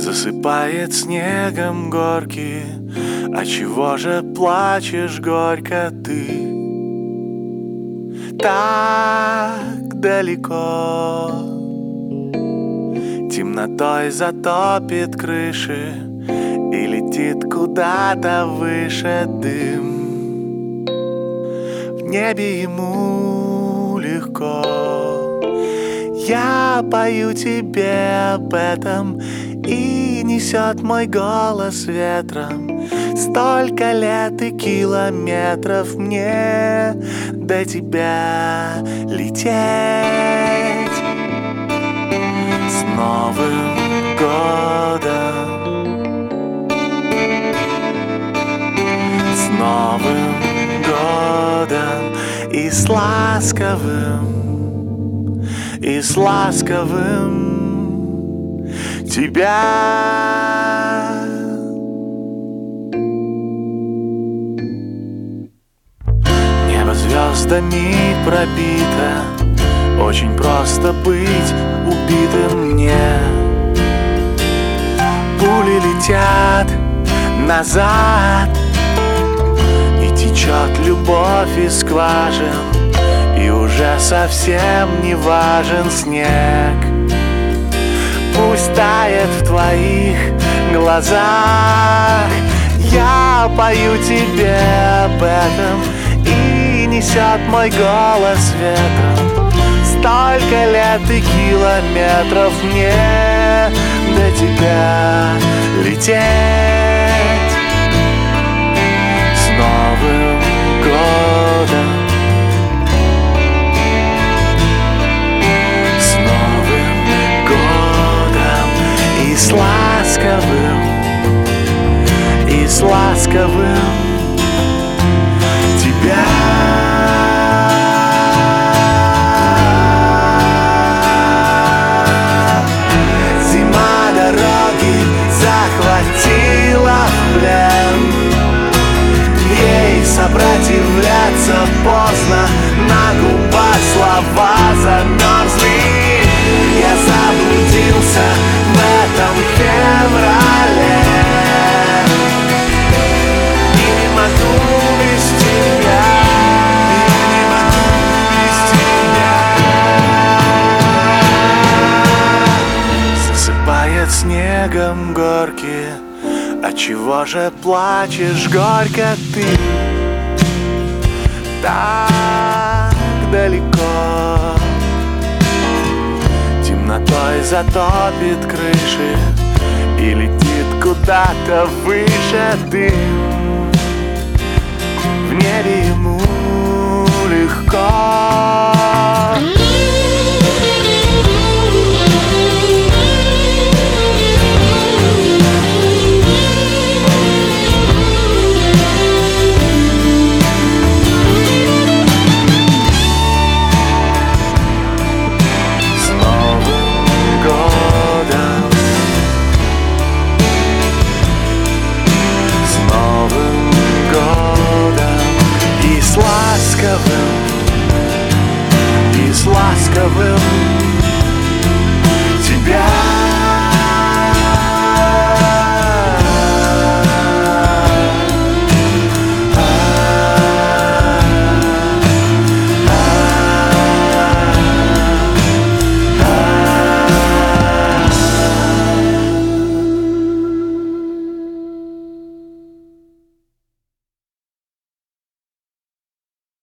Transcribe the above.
засыпает снегом горки. А чего же плачешь горько ты? Так далеко темнотой затопит крыши, и летит куда-то выше дым. В небе ему легко. Я пою тебе об этом, и несет мой голос ветром. Столько лет и километров мне до тебя лететь. С Новым годом, с Новым годом, и с ласковым тебя. Небо звездами пробито, очень просто быть убитым мне. Пули летят назад, и течет любовь из скважин, и уже совсем не важен снег. Пусть тает в твоих глазах. Я пою тебе об этом, и несет мой голос ветром. Столько лет и километров мне до тебя лететь. С Новым годом, с Новым годом, и с ласковым тебя. Захватила в плен, ей сопротивляться поздно, на губах слова замерзли. Я заблудился в этом феврале и не могу без тебя, засыпает снегом горки. А чего же плачешь горько ты? Так далеко темнотой затопит крыши, и летит куда-то выше дым. В небе ему легко.